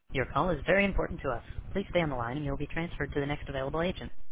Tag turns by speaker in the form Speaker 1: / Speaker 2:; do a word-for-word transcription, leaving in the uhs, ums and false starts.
Speaker 1: Your call is very important to us. Please stay on the line and you'll be transferred to the next available agent.